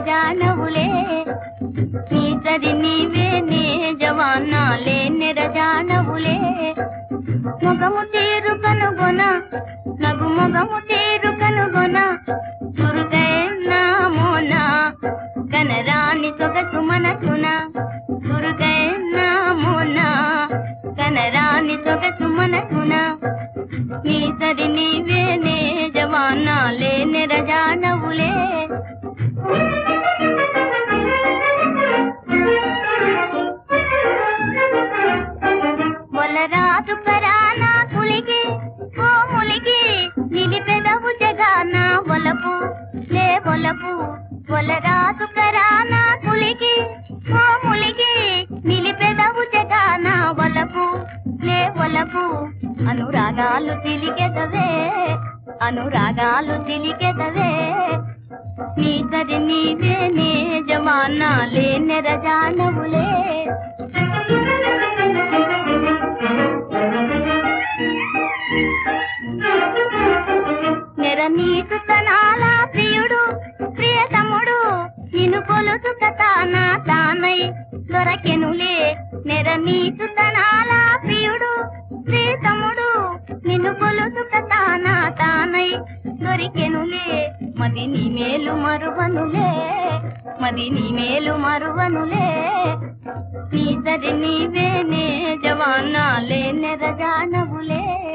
రజానవులే నీ సరి నీవే నే జవానా లేని రజానవులే మొగము తీరు కనుగొన నగు మొగము తీరు కనుగొన చురుకైనా మోన కనరాని సొగసు మనసున చురుకైనా మోన కనరాని సొగసు మనసున నీ సరి నీవే నే జవానా లేని రజానవులే వలరాజు పరానా కులికి ఓ ములికి నిలిపెదవు జగాన వలపు లే వలపు వలరాజు పరానా కులికి ఓ ములికి నిలిపెదవు జగాన వలపు లే వలపు అనురాగాలు తిలికెదవే అనురాగాలు తిలికెదవే నీ సరి నీవే నే జవానా లేని రజానవులే నెరనీకు తనాల ప్రియుడు ప్రియతముడు నిన్ను కొలుసు తానా తానై దొరకెనులే నెరనీకు తనాల ప్రియుడు ప్రియతముడు నిన్ను కొలుసు తానా తానై దొరికెనులే మది నీ మేలు మరువనులే మది నీ మేలు మరువనులే నీ సరి నీవే నే జవానా లేని రజానవులే